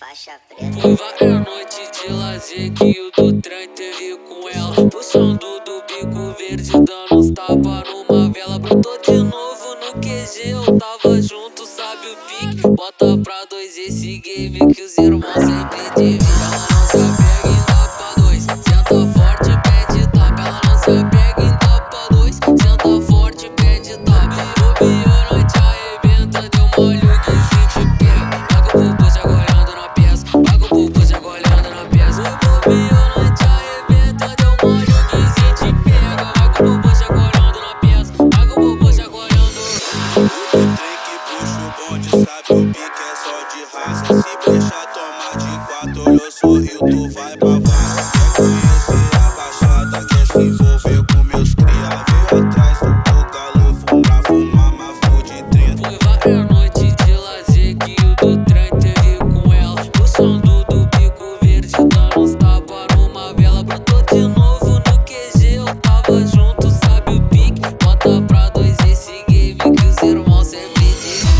faixa preta. Foi várias noites de lazer que o do trem teve com ela, puxando do bico verde, dando uns tapas numa vela. Brotou de novo no QG, eu tava junto, sabe o pique. Bota pra dois esse game que os irmãos sempre dividem. Ela não se apega em tapa dois, senta forte, pede tapa. Ela não se apega em tapa dois, senta forte, pede tapa. Bobeou, noite arrebenta, deu mole, o guizinho te pega. Paga o bubu já golhando na peça, paga o bubu já golhando na peça. Bobeou, noite arrebenta, deu mole, o guizinho te pega. Paga o bubu já golhando na peça, paga o bubu já golhando. O trem que puxa o bonde, sabe o pique é só de raça. Se deixar tomar de 4, olhou, sorriu, tu vai pra vaza. Quer conhecer a baixada, quer se envolver com meus cria. Veio atrás do teu calor, fumar, mafo de 30. Foi várias noites de lazer que o do trem teve com ela, puxando do bico verde, dando uns tapas numa vela. Brotou de novo no QG, eu tava junto, sabe o pique. Bota pra dois esse game que os irmãos sempre dizem.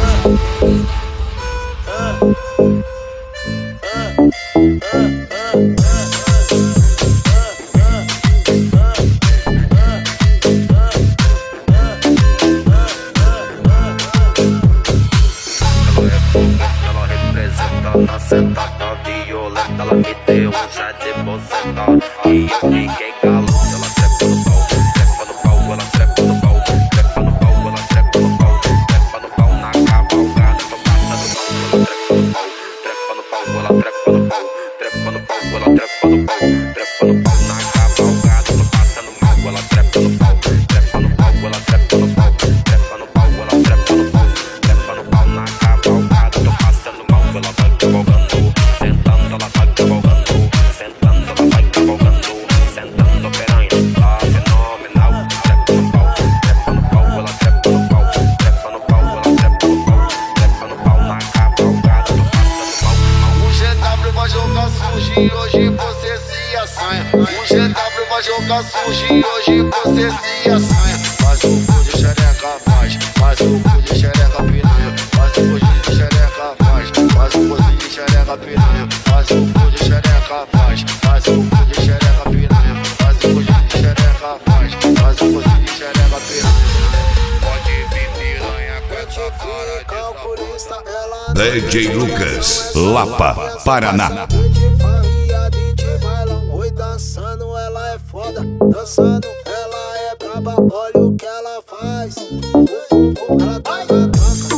Ela representa na sentada violenta. Ela me deu um chá de boceta e eu fiquei calado. Ela trepa no pau, ela trepa no pau, trepa no pau, ela trepa no pau, trepa no pau na cavalgada. Tô passando mal, ela trepa no pau, trepa no pau, ela trepa no pau, trepa no pau na cavalgada. Tô passando mal, ela trepa no pau, trepa no pau, ela trepa no pau, trepa no pau, ela trepa no pau, trepa no pau na cavalgada. Tô passando mal, ela vai cavalgando, sentando, ela vai cavalgando, sentando, ela vai cavalgando, sentando, piranha, tá fenomenal. Trepa no pau, ela trepa no pau, trepa no pau, ela trepa no pau, trepa no pau na cavalgada. Tô passando mal. O GW vai jogar sujo e hoje você se assanha. O GW vai jogar sujo e hoje você se assanha. Faz o cu de xereca, faz o cu de xereca piranha. Faz o cu de xereca, faz o cu de xereca piranha. Faz o cu de xereca, faz o cu de xereca piranha. Faz o cu de xereca, faz o cu de xereca piranha. Pode vir piranha com essa cara de Calculista, ela DJ Lucas, Lapa, Paraná. de farria, de bailão. Oi, dançando, ela é foda. Dançando, ela é braba. Olha o que ela faz. Ela toca,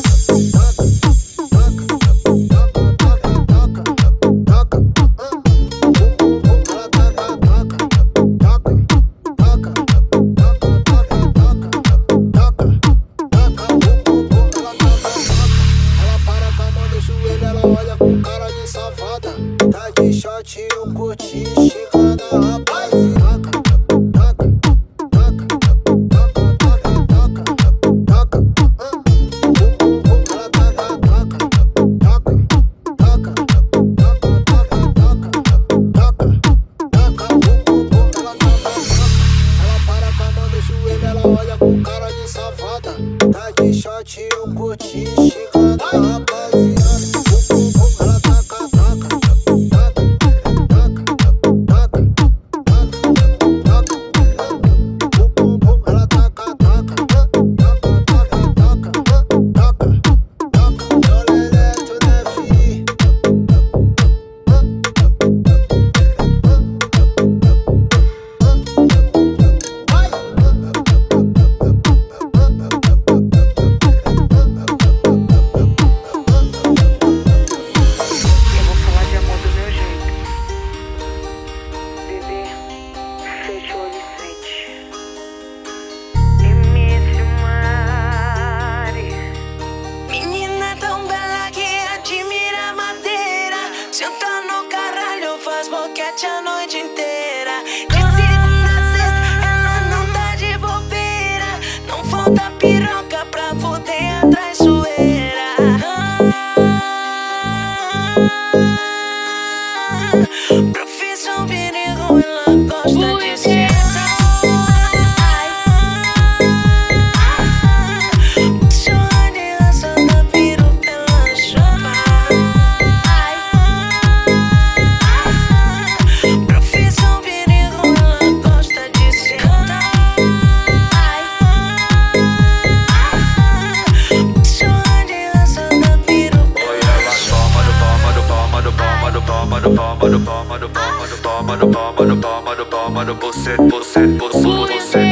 ela para com a mão no joelho, ela olha com cara de safada. Tá de short, eu curti, esticando a rapaziada. Ela para com a mão no joelho, ela olha com cara de safada. Tá de short, eu curti, esticando a rapaziada. Ela taca, ela taca, Violeto, né, fi? você